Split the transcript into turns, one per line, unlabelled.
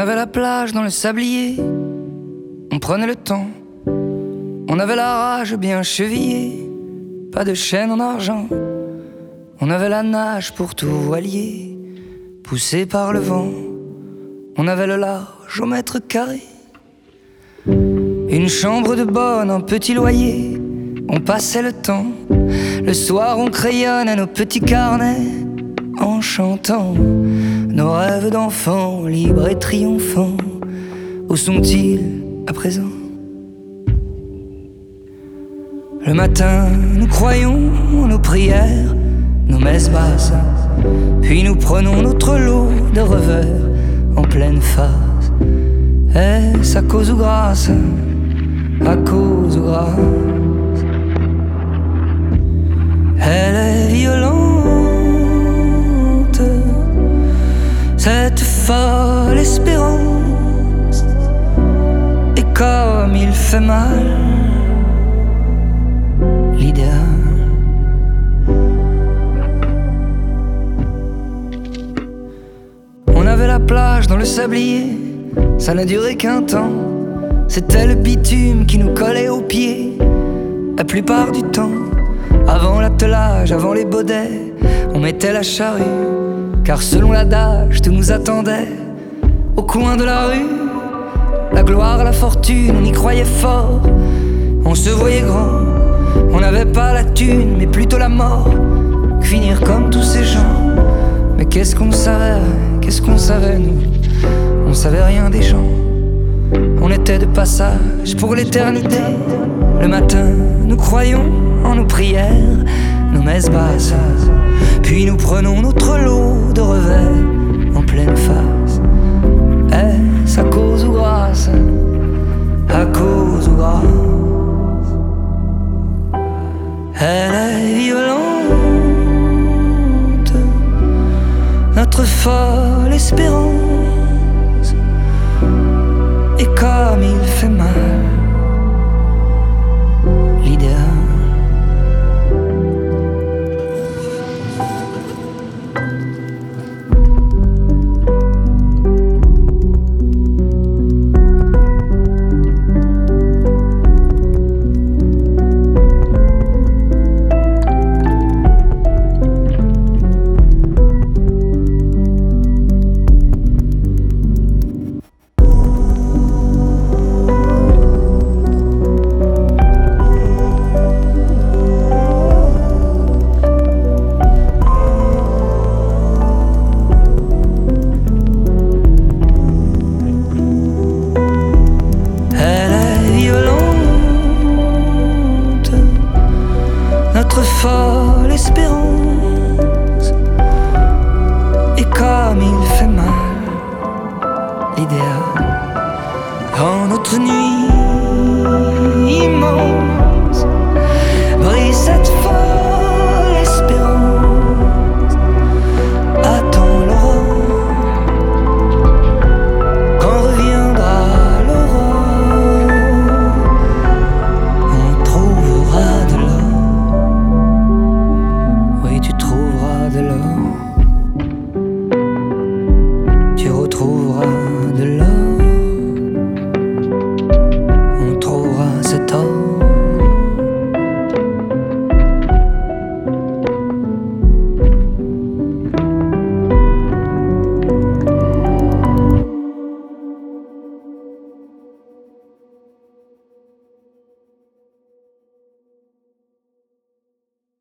avait la plage dans le sablier, on prenait le temps. On avait la rage bien chevillée, pas de chaîne en argent. On avait la nage pour tout voilier, poussé par le vent. On avait le large au mètre carré, une chambre de bonne, un petit loyer. On passait le temps, le soir on crayonne à nos petits carnets, en chantant nos rêves d'enfants, libres et triomphants. Où sont-ils à présent? Le matin, nous croyons en nos prières, nos messes basses, puis nous prenons notre lot de revers en pleine face. Est-ce à cause ou grâce? À cause ou grâce? Elle est violente, cette folle espérance, et comme il fait mal l'idéal. On avait la plage dans le sablier, ça n'a duré qu'un temps. C'était le bitume qui nous collait aux pieds la plupart du temps. Avant l'attelage, avant les baudets, on mettait la charrue, car selon l'adage, tout nous attendait au coin de la rue. La gloire, la fortune, on y croyait fort, on se voyait grand. On n'avait pas la thune, mais plutôt la mort, finir comme tous ces gens. Mais qu'est-ce qu'on savait nous? On savait rien des gens. On était de passage pour l'éternité. Le matin, nous croyons en nos prières, nos messes basses, puis nous prenons notre lot de revers en pleine face. Est-ce à cause ou grâce? À cause ou grâce? Elle est violente, notre folle espérance, et comme il fait mal